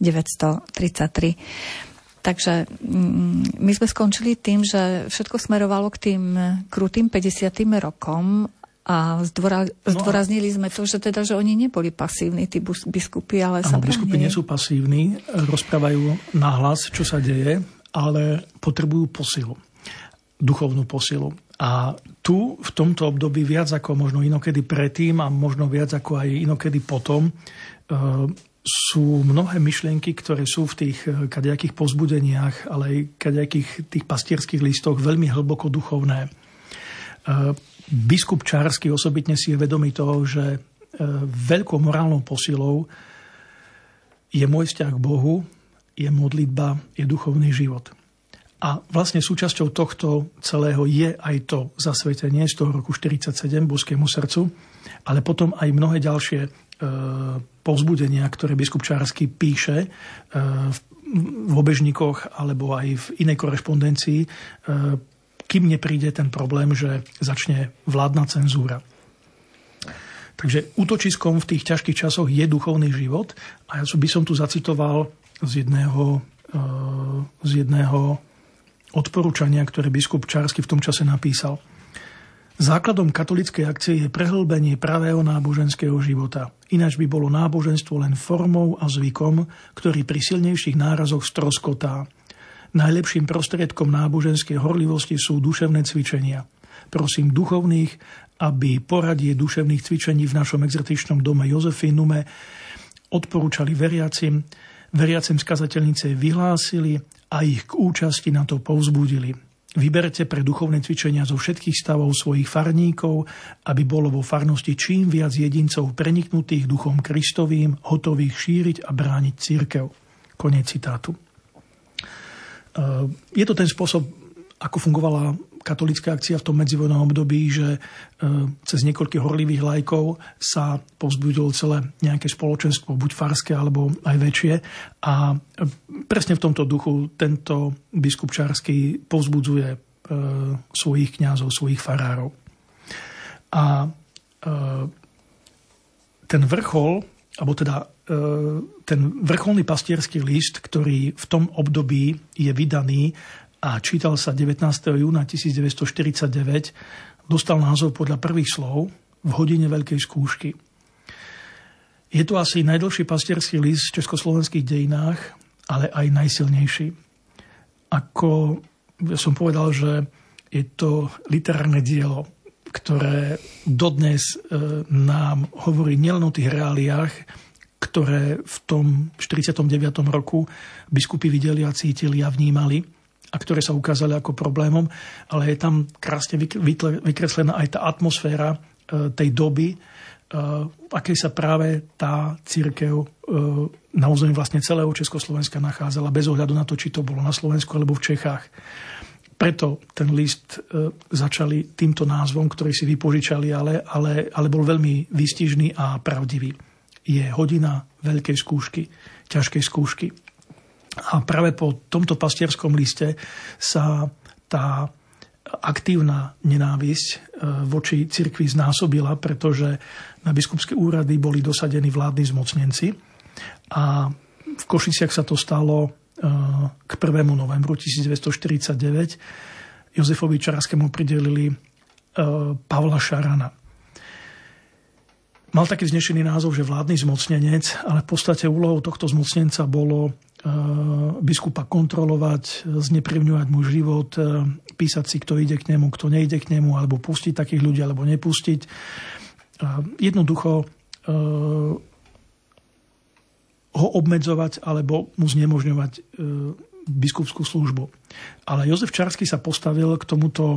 933. Takže my sme skončili tým, že všetko smerovalo k tým krutým 50. rokom a zdôraznili sme to, že teda, že oni neboli pasívni, tí biskupy, ale sa bránili.
Biskupy nie sú pasívni, rozprávajú nahlas, čo sa deje, ale potrebujú posilu, duchovnú posilu. A tu, v tomto období, viac ako možno inokedy predtým a možno viac ako aj inokedy potom, sú mnohé myšlienky, ktoré sú v tých kadejakých povzbudeniach, ale aj kadejakých tých pastierských listoch veľmi hlboko duchovné. Biskup Čársky osobitne si je vedomý toho, že veľkou morálnou posilou je môj vzťah k Bohu, je modlitba, je duchovný život. A vlastne súčasťou tohto celého je aj to zasvetenie z toho roku 47 Božskému srdcu, ale potom aj mnohé ďalšie povzbudenia, ktoré biskup Čársky píše v obežníkoch alebo aj v inej korešpondencii, kým nepríde ten problém, že začne vládna cenzúra. Takže útočiskom v tých ťažkých časoch je duchovný život a ja by som tu zacitoval z jedného odporúčania, ktoré biskup Čársky v tom čase napísal. Základom katolíckej akcie je prehlbenie pravého náboženského života. Ináč by bolo náboženstvo len formou a zvykom, ktorý pri silnejších nárazoch stroskotá. Najlepším prostriedkom náboženskej horlivosti sú duševné cvičenia. Prosím duchovných, aby poradie duševných cvičení v našom exercičnom dome Jozefínume odporúčali veriacim skazateľnice vyhlásili a ich k účasti na to povzbudili. Vyberte pre duchovné cvičenia zo všetkých stavov svojich farníkov, aby bolo vo farnosti čím viac jedincov preniknutých duchom Kristovým, hotových šíriť a brániť cirkev. Koniec citátu. Je to ten spôsob, ako fungovala katolícka akcia v tom medzivojnovom období, že cez niekoľkých horlivých lajkov sa povzbudilo celé nejaké spoločenstvo, buď farské, alebo aj väčšie. A presne v tomto duchu tento biskup Čársky povzbudzuje svojich kňazov, svojich farárov. A ten vrchol, alebo teda ten vrcholný pastierský list, ktorý v tom období je vydaný a čítal sa 19. júna 1949, dostal názov podľa prvých slov v hodine veľkej skúšky. Je to asi najdlhší pastierský list v československých dejinách, ale aj najsilnejší. Ako som povedal, že je to literárne dielo, ktoré dodnes nám hovorí nielen o tých reáliách, ktoré v tom 49. roku biskupy videli a cítili a vnímali a ktoré sa ukázali ako problémom, ale je tam krásne vykreslená aj tá atmosféra tej doby, akej sa práve tá cirkev na území vlastne celého Československa nachádzala, bez ohľadu na to, či to bolo na Slovensku alebo v Čechách. Preto ten list začali týmto názvom, ktorý si vypožičali, ale bol veľmi výstižný a pravdivý. Je hodina veľkej skúšky, ťažkej skúšky. A práve po tomto pastierskom liste sa tá aktívna nenávisť voči cirkvi znásobila, pretože na biskupské úrady boli dosadení vládni zmocnenci a v Košiciach sa to stalo k 1. novembru 1949. Jozefovi Čárskému pridelili Pavla Šarana. Mal taký vznešený názov, že vládny zmocnenec, ale v podstate úlohou tohto zmocnenca bolo biskupa kontrolovať, znepríjemňovať mu život, písať si, kto ide k nemu, kto nejde k nemu, alebo pustiť takých ľudí, alebo nepustiť. Jednoducho ho obmedzovať, alebo mu znemožňovať biskupskú službu. Ale Jozef Čársky sa postavil k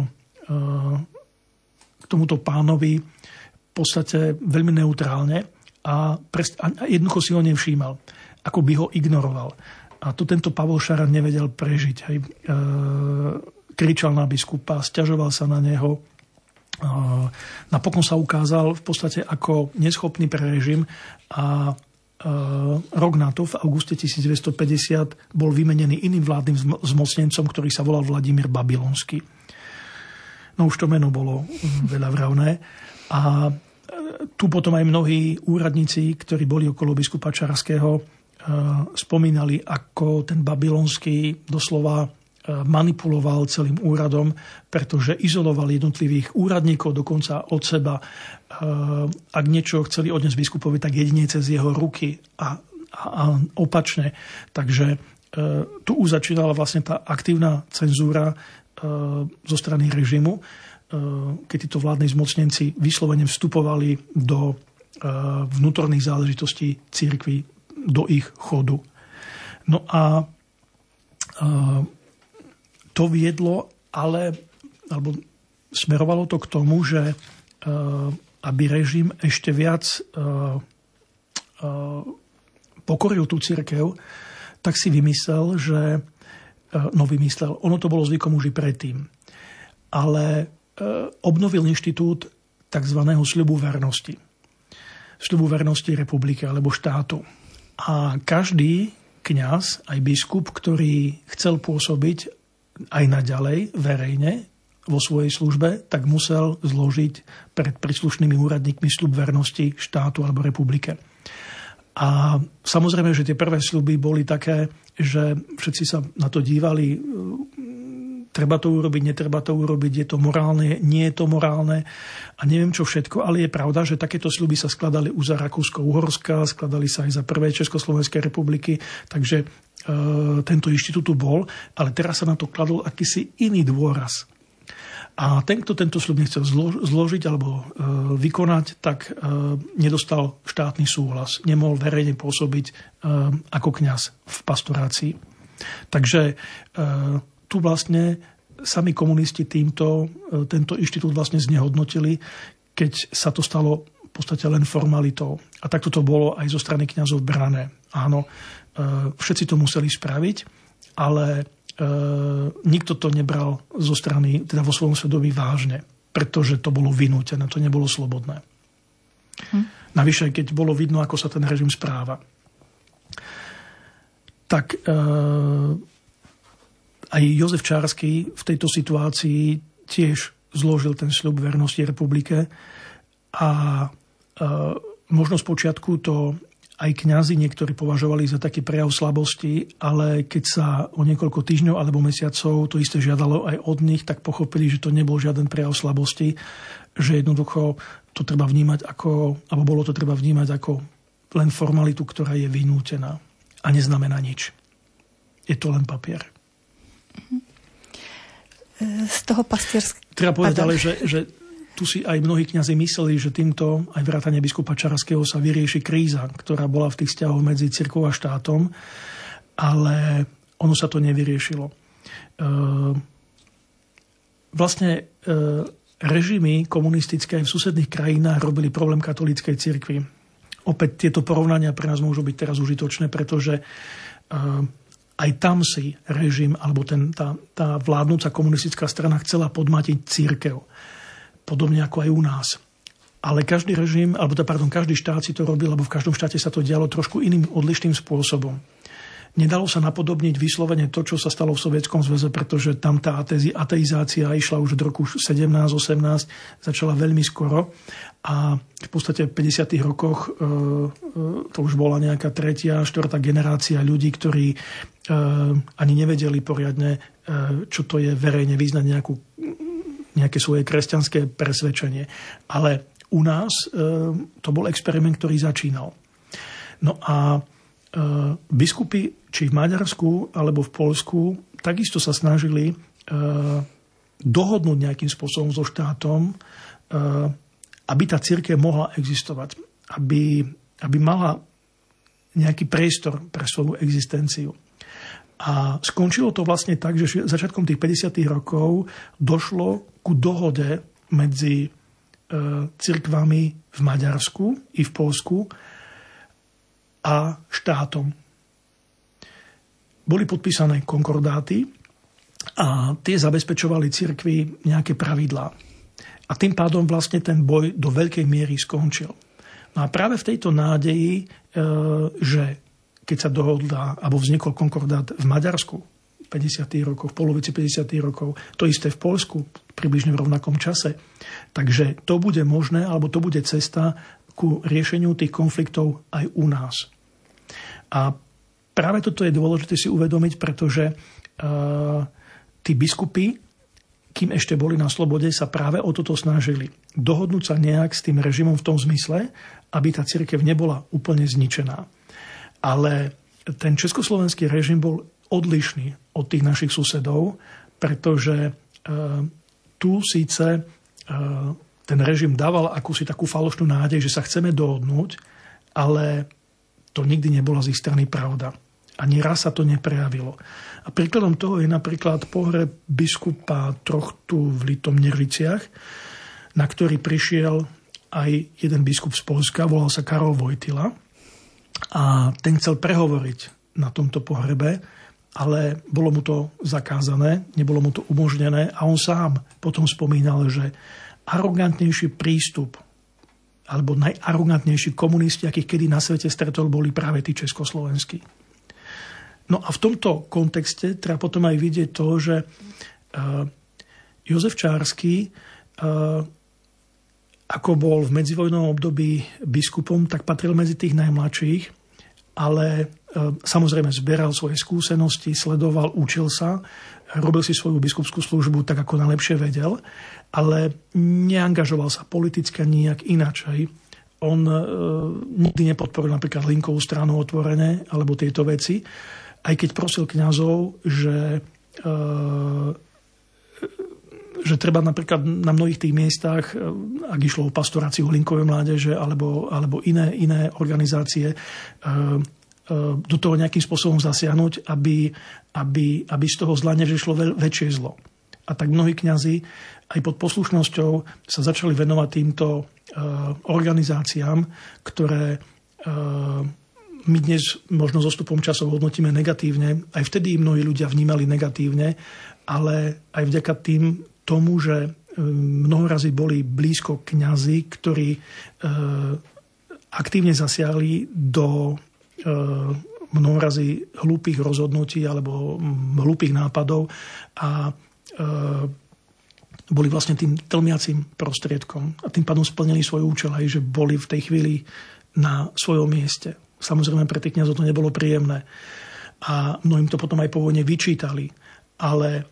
tomuto pánovi v podstate veľmi neutrálne a jednoducho si ho nevšímal, ako by ho ignoroval. A to tento Pavol Šaran nevedel prežiť. Kričal na biskupa, sťažoval sa na neho. Napokon sa ukázal v podstate ako neschopný pre režim a rok na to, v auguste 1950, bol vymenený iným vládnym zmocnencom, ktorý sa volal Vladimír Babylonský. No už to meno bolo veľa vravné. A tu potom aj mnohí úradníci, ktorí boli okolo biskupa Čarského, spomínali, ako ten Babylonský doslova manipuloval celým úradom, pretože izoloval jednotlivých úradníkov dokonca od seba. Ak niečo chceli odniesť biskupovi, tak jedine cez jeho ruky a opačne. Takže tu už začínala vlastne tá aktívna cenzúra zo strany režimu, keď títo vládni zmocnenci vyslovene vstupovali do vnútorných záležitostí cirkvi, do ich chodu. No a to viedlo, alebo smerovalo to k tomu, že aby režim ešte viac pokoril tú cirkev, tak si vymyslel, že ono to bolo zvykom už i predtým, ale obnovil inštitút tzv. Sľubu vernosti. Sľubu vernosti republike alebo štátu. A každý kňaz, aj biskup, ktorý chcel pôsobiť aj naďalej verejne vo svojej službe, tak musel zložiť pred príslušnými úradníkmi sľub vernosti štátu alebo republike. A samozrejme, že tie prvé sľuby boli také, že všetci sa na to dívali, treba to urobiť, netreba to urobiť, je to morálne, nie je to morálne a neviem čo všetko, ale je pravda, že takéto sľuby sa skladali už za Rakúsko-Uhorska, skladali sa aj za prvé Československej republiky, takže tento inštitút tu bol, ale teraz sa na to kladol akýsi iný dôraz. A ten, kto tento sľub nechcel zložiť alebo vykonať, tak nedostal štátny súhlas. Nemohol verejne pôsobiť ako kňaz v pastorácii. Takže tu vlastne sami komunisti tento inštitút vlastne znehodnotili, keď sa to stalo v podstate len formalitou. A takto to bolo aj zo strany kňazov brané. Áno, všetci to museli spraviť, ale nikto to nebral zo strany, teda vo svojom svedomí vážne, pretože to bolo vynútené, to nebolo slobodné. Navyše, keď bolo vidno, ako sa ten režim správa. Tak aj Jozef Čársky v tejto situácii tiež zložil ten sľub vernosti republike a možno spočiatku to aj kňazi niektorí považovali za taký prejav slabosti, ale keď sa o niekoľko týždňov alebo mesiacov to isté žiadalo aj od nich, tak pochopili, že to nebol žiaden prejav slabosti, že jednoducho to treba vnímať alebo bolo to treba vnímať ako len formalitu, ktorá je vynútená a neznamená nič. Je to len papier.
Z toho pastierského...
Treba povedať ale, že tu si aj mnohí kňazi mysleli, že týmto aj vrátane biskupa Čarského sa vyrieši kríza, ktorá bola v tých vzťahoch medzi cirkvou a štátom, ale ono sa to nevyriešilo. Vlastne režimy komunistické aj v susedných krajinách robili problém katolíckej cirkvi. Opäť tieto porovnania pre nás môžu byť teraz užitočné, pretože aj tam si režim alebo tá vládnúca komunistická strana chcela podmatiť cirkev. Podobne ako aj u nás. Ale každý režim, každý štát si to robil, lebo v každom štáte sa to dialo trošku iným, odlišným spôsobom. Nedalo sa napodobniť vyslovene to, čo sa stalo v Sovietskom zväze, pretože tam tá ateizácia išla už od roku 17-18, začala veľmi skoro a v podstate v 50. rokoch to už bola nejaká 3., 4. generácia ľudí, ktorí ani nevedeli poriadne, čo to je verejne vyznať nejaké svoje kresťanské presvedčenie. Ale u nás to bol experiment, ktorý začínal. No a biskupy, či v Maďarsku, alebo v Poľsku, takisto sa snažili dohodnúť nejakým spôsobom so štátom, aby tá cirkev mohla existovať. Aby mala nejaký priestor pre svoju existenciu. A skončilo to vlastne tak, že začiatkom tých 50. rokov došlo ku dohode medzi cirkvami v Maďarsku i v Poľsku a štátom. Boli podpísané konkordáty a tie zabezpečovali cirkvi nejaké pravidlá. A tým pádom vlastne ten boj do veľkej miery skončil. No a práve v tejto nádeji, že keď sa dohodla, alebo vznikol konkordát v Maďarsku v 50. rokoch, v polovici 50. rokov, to isté v Poľsku približne v rovnakom čase. Takže to bude možné, alebo to bude cesta ku riešeniu tých konfliktov aj u nás. A práve toto je dôležité si uvedomiť, pretože tí biskupy, kým ešte boli na slobode, sa práve o toto snažili. Dohodnúť sa nejak s tým režimom v tom zmysle, aby tá cirkev nebola úplne zničená. Ale ten československý režim bol odlišný od tých našich susedov, pretože tu síce ten režim dával akúsi takú falošnú nádej, že sa chceme dohodnúť, ale to nikdy nebola z ich strany pravda. Ani raz sa to neprejavilo. A príkladom toho je napríklad pohreb biskupa Trochtu v Litoměřiciach, na ktorý prišiel aj jeden biskup z Poľska, volal sa Karol Vojtila. A ten chcel prehovoriť na tomto pohrebe, ale bolo mu to zakázané, nebolo mu to umožnené a on sám potom spomínal, že arogantnejší prístup alebo najarogantnejší komunisti, akých kedy na svete stretol, boli práve tí československí. No a v tomto kontexte treba potom aj vidieť to, že Jozef Čársky, ako bol v medzivojnovom období biskupom, tak patril medzi tých najmladších, ale samozrejme zbieral svoje skúsenosti, sledoval, učil sa, robil si svoju biskupskú službu tak, ako najlepšie vedel, ale neangažoval sa politicky nijak inačej. On nikdy nepodporil napríklad Linkovú stranu otvorené, alebo tieto veci, aj keď prosil kňazov, že treba napríklad na mnohých tých miestach, ak išlo o pastoráciu Linkovej mládeže alebo iné organizácie, do toho nejakým spôsobom zasiahnuť, aby z toho zla nežišlo väčšie zlo. A tak mnohí kňazi aj pod poslušnosťou sa začali venovať týmto organizáciám, ktoré my dnes možno so stupom časov hodnotíme negatívne. Aj vtedy mnohí ľudia vnímali negatívne, ale aj vďaka tomu, že mnohorazí boli blízko kňazi, ktorí aktívne zasiahli do mnohorazí hlúpych rozhodnutí alebo hlúpych nápadov a boli vlastne tým tlmiacím prostriedkom a tým pádom splnili svoj účel aj, že boli v tej chvíli na svojom mieste. Samozrejme, pre tých kňazov to nebolo príjemné. A mnohým to potom aj po vojne vyčítali. Ale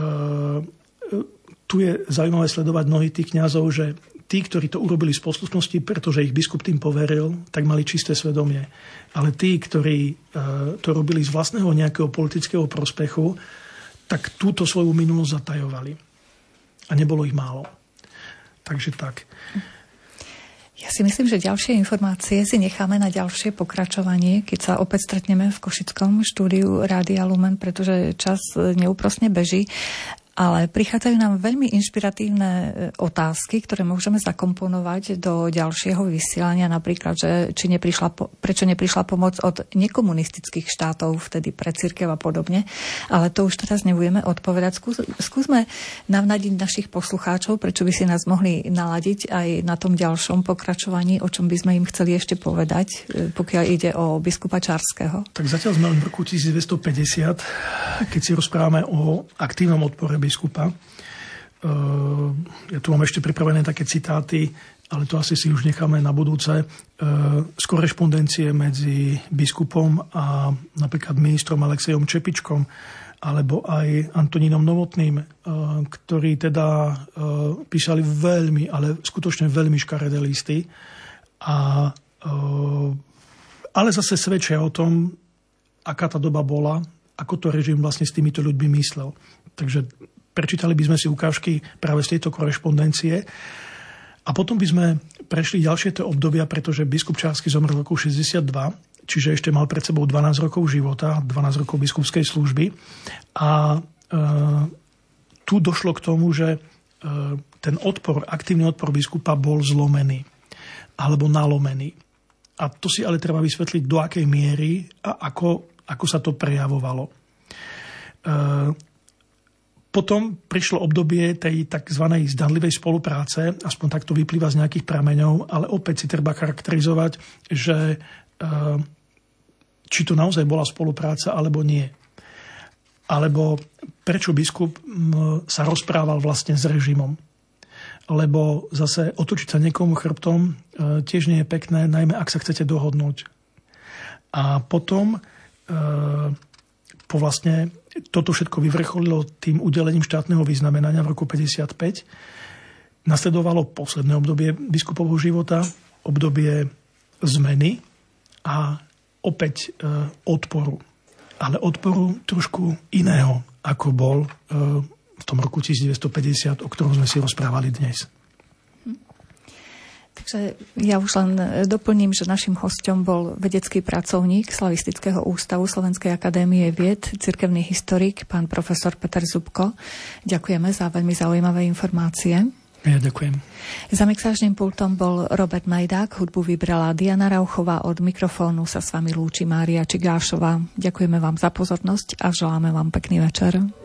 tu je zaujímavé sledovať mnohých tých kňazov, že tí, ktorí to urobili z poslušnosti, pretože ich biskup tým poveril, tak mali čisté svedomie. Ale tí, ktorí to robili z vlastného nejakého politického prospechu, tak túto svoju minulosť zatajovali. A nebolo ich málo. Takže tak.
Ja si myslím, že ďalšie informácie si necháme na ďalšie pokračovanie, keď sa opäť stretneme v košickom štúdiu Rádia Lumen, pretože čas neúprosne beží. Ale prichádzajú nám veľmi inšpiratívne otázky, ktoré môžeme zakomponovať do ďalšieho vysielania. Napríklad, že prečo neprišla pomoc od nekomunistických štátov, vtedy pre cirkev a podobne. Ale to už teraz nebudeme odpovedať. Skúsme navnadiť našich poslucháčov, prečo by si nás mohli naladiť aj na tom ďalšom pokračovaní, o čom by sme im chceli ešte povedať, pokiaľ ide o biskupa Čárskeho.
Tak zatiaľ sme v roku 1250, keď si rozprávame o aktívnom odpore biskupa. Ja tu mám ešte pripravené také citáty, ale to asi si už necháme na budúce. Z korešpondencie medzi biskupom a napríklad ministrom Alexejom Čepičkom alebo aj Antonínom Novotným, ktorí teda písali veľmi, ale skutočne veľmi škaredé listy. Ale zase svedčia o tom, aká tá doba bola, ako to režim vlastne s týmito ľuďmi myslel. Takže prečítali by sme si ukážky práve z tejto korešpondencie a potom by sme prešli ďalšie to obdobia, pretože biskup Čársky zomrel v roku 62, čiže ešte mal pred sebou 12 rokov života, 12 rokov biskupskej služby a tu došlo k tomu, že ten aktívny odpor biskupa bol zlomený alebo nalomený. A to si ale treba vysvetliť, do akej miery a ako sa to prejavovalo. Potom prišlo obdobie tej tzv. Zdanlivej spolupráce, aspoň takto vyplýva z nejakých prameňov, ale opäť si treba charakterizovať, že či to naozaj bola spolupráca, alebo nie. Alebo prečo biskup sa rozprával vlastne s režimom. Lebo zase otočiť sa niekomu chrbtom tiež nie je pekné, najmä ak sa chcete dohodnúť. A potom vlastne toto všetko vyvrcholilo tým udelením štátneho vyznamenania v roku 1955. Nasledovalo posledné obdobie biskupovho života, obdobie zmeny a opäť odporu. Ale odporu trošku iného, ako bol v tom roku 1950, o ktorom sme si rozprávali dnes.
Takže ja už len doplním, že našim hosťom bol vedecký pracovník Slavistického ústavu Slovenskej akadémie vied, cirkevný historik, pán profesor Peter Zubko. Ďakujeme za veľmi zaujímavé informácie.
Ja ďakujem.
Za mixážnym pultom bol Robert Majdák, hudbu vybrala Diana Rauchová, od mikrofónu sa s vami lúči Mária Čigášová. Ďakujeme vám za pozornosť a želáme vám pekný večer.